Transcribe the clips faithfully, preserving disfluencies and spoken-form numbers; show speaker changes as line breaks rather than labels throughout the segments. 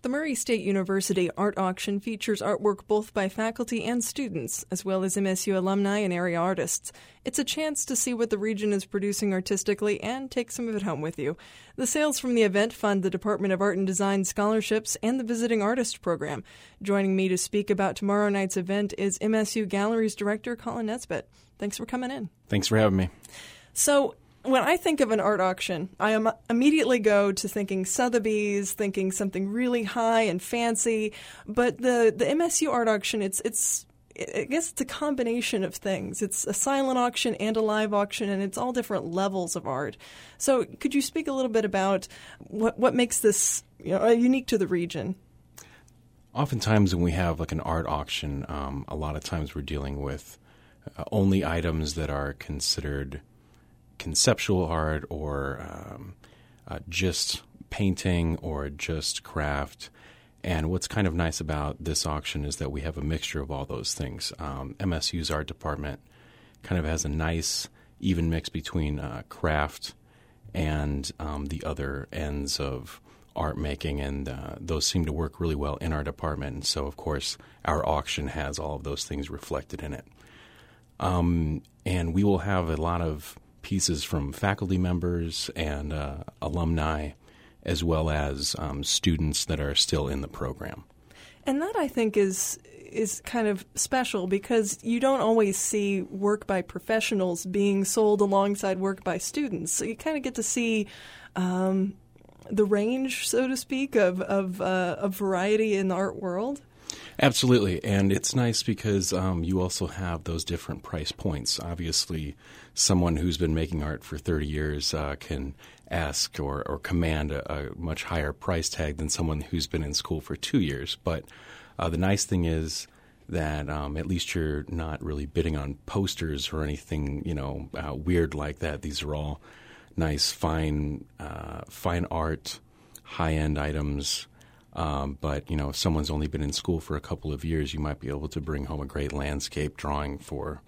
The Murray State University Art Auction features artwork both by faculty and students, as well as M S U alumni and area artists. It's a chance to see what the region is producing artistically and take some of it home with you. The sales from the event fund the Department of Art and Design scholarships and the Visiting Artist Program. Joining me to speak about tomorrow night's event is M S U Galleries Director Colin Nesbitt. Thanks for coming in.
Thanks for having me.
So, when I think of an art auction, I am immediately go to thinking Sotheby's, thinking something really high and fancy. But the, the M S U art auction, it's it's I guess it's a combination of things. It's a silent auction and a live auction, and it's all different levels of art. So, could you speak a little bit about what what makes this, you know, unique to the region?
Oftentimes, when we have like an art auction, um, a lot of times we're dealing with uh, only items that are considered conceptual art or um, uh, just painting or just craft. And what's kind of nice about this auction is that we have a mixture of all those things. Um, M S U's art department kind of has a nice even mix between uh, craft and um, the other ends of art making, and uh, those seem to work really well in our department. And so, of course, our auction has all of those things reflected in it. Um, and we will have a lot of pieces from faculty members and uh, alumni, as well as um, students that are still in the program.
And that, I think, is is kind of special because you don't always see work by professionals being sold alongside work by students. So you kind of get to see um, the range, so to speak, of of, uh, of variety in the art world.
Absolutely, and it's nice because um, you also have those different price points. Obviously, someone who's been making art for thirty years uh, can ask or, or command a, a much higher price tag than someone who's been in school for two years. But uh, the nice thing is that um, at least you're not really bidding on posters or anything, you know, uh, weird like that. These are all nice, fine, uh, fine art, high-end items. Um, but, you know, if someone's only been in school for a couple of years, you might be able to bring home a great landscape drawing for,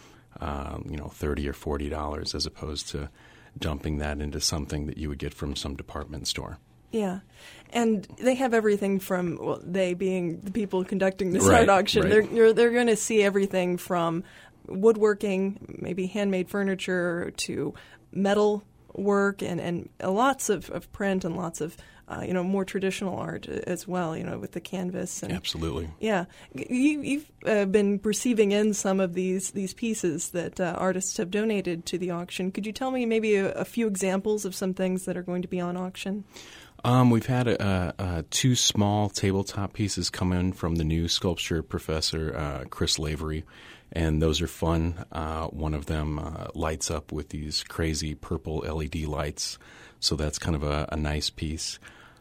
um, you know, thirty dollars or forty dollars as opposed to dumping that into something that you would get from some department store.
Yeah. And they have everything from, well, they being the people conducting this
right,
art auction,
right.
they're you're, they're going to see everything from woodworking, maybe handmade furniture, to metal work, and, and lots of, of print and lots of Uh, you know, more traditional art as well, you know, with the canvas. And,
absolutely.
Yeah. You, you've uh, been receiving in some of these, these pieces that uh, artists have donated to the auction. Could you tell me maybe a, a few examples of some things that are going to be on auction?
Um, we've had a, a, a two small tabletop pieces come in from the new sculpture professor, uh, Chris Lavery, and those are fun. Uh, one of them uh, lights up with these crazy purple L E D lights, so that's kind of a, a nice piece.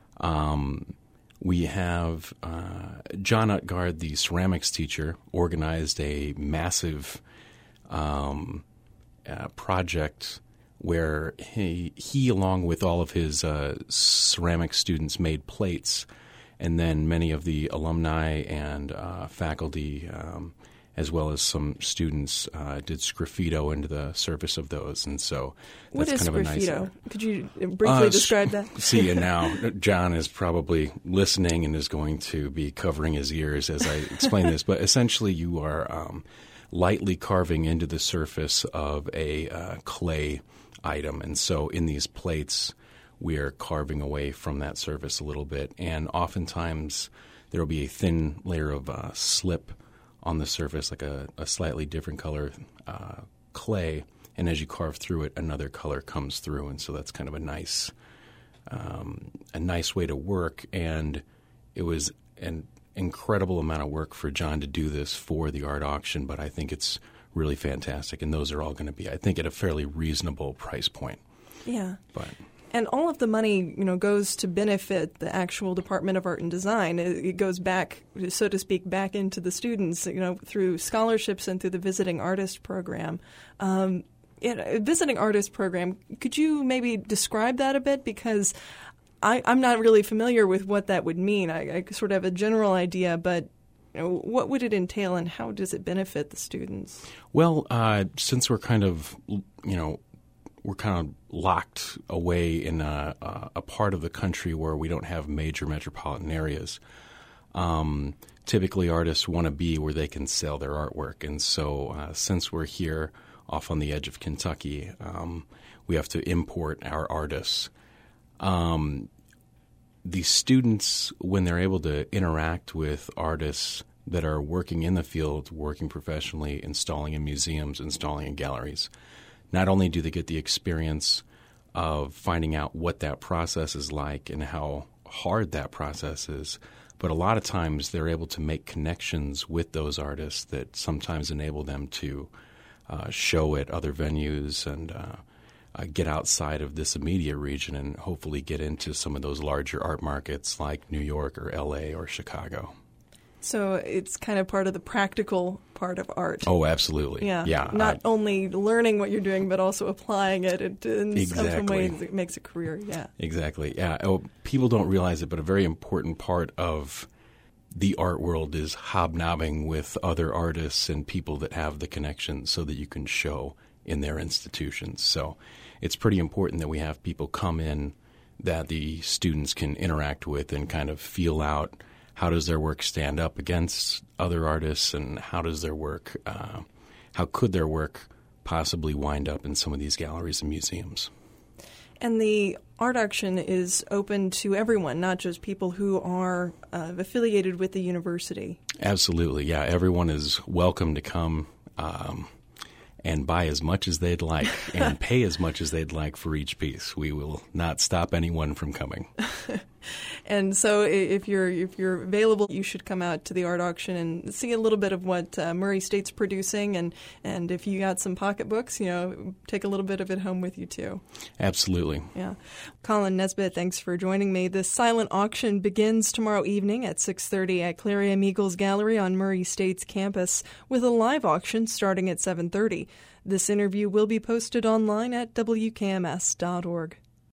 Um, we have uh, John Utgard, the ceramics teacher, organized a massive um, uh, project where he, he, along with all of his uh, ceramic students, made plates, and then many of the alumni and uh, faculty, um, as well as some students, uh, did sgraffito into the surface of those, and so that's
what is
kind of a nice.
Sgraffito? Could you briefly
uh,
describe that?
See, and now John is probably listening and is going to be covering his ears as I explain this. But essentially, you are um, lightly carving into the surface of a uh, clay item, and so in these plates, we are carving away from that surface a little bit, and oftentimes there will be a thin layer of uh, slip on the surface, like a, a slightly different color uh, clay, and as you carve through it, another color comes through, and so that's kind of a nice, um, a nice way to work. And it was an incredible amount of work for John to do this for the art auction, but I think it's really fantastic, and those are all going to be, I think, at a fairly reasonable price point.
Yeah.
But
And all of the money, you know, goes to benefit the actual Department of Art and Design. It, it goes back, so to speak, back into the students, you know, through scholarships and through the Visiting Artist Program. Um, you know, Visiting Artist Program, could you maybe describe that a bit? Because I, I'm not really familiar with what that would mean. I, I sort of have a general idea, but you know, what would it entail and how does it benefit the students?
Well, uh, since we're kind of, you know, we're kind of locked away in a, a part of the country where we don't have major metropolitan areas. Um, typically, artists want to be where they can sell their artwork, and so uh, since we're here off on the edge of Kentucky, um, we have to import our artists. Um, the students, when they're able to interact with artists that are working in the field, working professionally, installing in museums, installing in galleries, not only do they get the experience of finding out what that process is like and how hard that process is, but a lot of times they're able to make connections with those artists that sometimes enable them to uh, show at other venues and uh, uh, get outside of this immediate region and hopefully get into some of those larger art markets like New York or L A or Chicago.
So it's kind of part of the practical part of art.
Oh, absolutely.
Yeah.
yeah
Not
I,
only learning what you're doing, but also applying it in
exactly.
some ways it makes a career. Yeah.
Exactly. Yeah. Oh, people don't realize it, but a very important part of the art world is hobnobbing with other artists and people that have the connections so that you can show in their institutions. So it's pretty important that we have people come in that the students can interact with and kind of feel out how does their work stand up against other artists, and how does their work, uh, how could their work possibly wind up in some of these galleries and museums.
And the art auction is open to everyone, not just people who are uh, affiliated with the university.
Absolutely, yeah. Everyone is welcome to come um, and buy as much as they'd like and pay as much as they'd like for each piece. We will not stop anyone from coming.
And so if you're if you're available, you should come out to the art auction and see a little bit of what uh, Murray State's producing. And, and if you got some pocketbooks, you know, take a little bit of it home with you, too.
Absolutely.
Yeah. Colin Nesbitt, thanks for joining me. The silent auction begins tomorrow evening at six thirty at Clariam Eagles Gallery on Murray State's campus, with a live auction starting at seven thirty. This interview will be posted online at W K M S dot org.